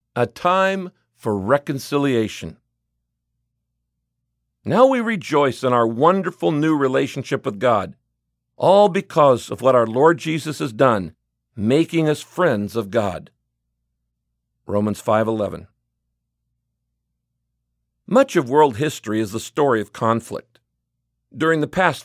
A time for reconciliation. Now we rejoice in our wonderful new relationship with God, all because of what our Lord Jesus has done, making us friends of God. Romans 5:11. Much of world history is the story of conflict. During the past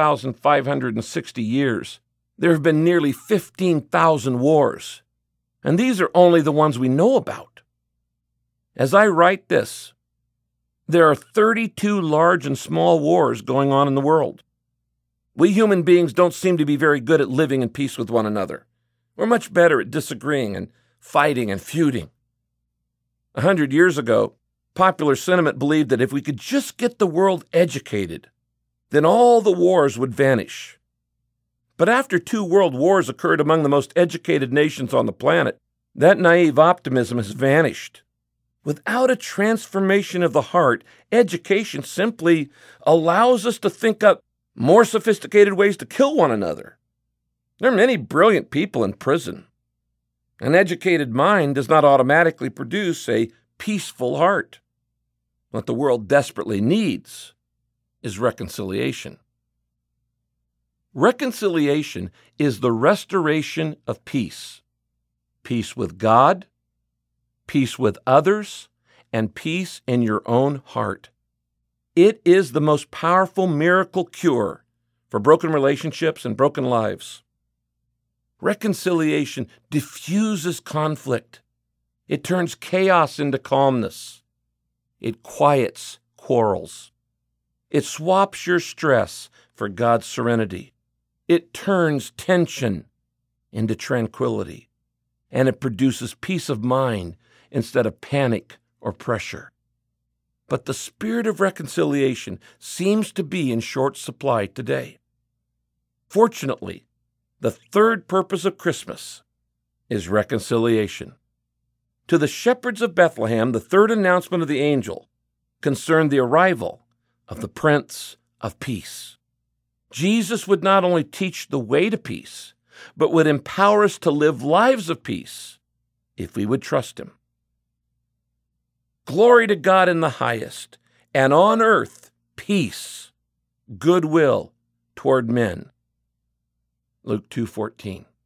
5,560 years, there have been nearly 15,000 wars, and these are only the ones we know about. As I write this, there are 32 large and small wars going on in the world. We human beings don't seem to be very good at living in peace with one another. We're much better at disagreeing and fighting and feuding. 100 years ago, popular sentiment believed that if we could just get the world educated, then all the wars would vanish. But after 2 world wars occurred among the most educated nations on the planet, that naive optimism has vanished. Without a transformation of the heart, education simply allows us to think up more sophisticated ways to kill one another. There are many brilliant people in prison. An educated mind does not automatically produce a peaceful heart. What the world desperately needs is reconciliation. Reconciliation is the restoration of peace. Peace with God, peace with others, and peace in your own heart. It is the most powerful miracle cure for broken relationships and broken lives. Reconciliation diffuses conflict. It turns chaos into calmness. It quiets quarrels. It swaps your stress for God's serenity. It turns tension into tranquility. And it produces peace of mind instead of panic or pressure. But the spirit of reconciliation seems to be in short supply today. Fortunately, the third purpose of Christmas is reconciliation. To the shepherds of Bethlehem, the third announcement of the angel concerned the arrival of the Prince of Peace. Jesus would not only teach the way to peace, but would empower us to live lives of peace if we would trust Him. Glory to God in the highest, and on earth peace, goodwill toward men. Luke 2:14.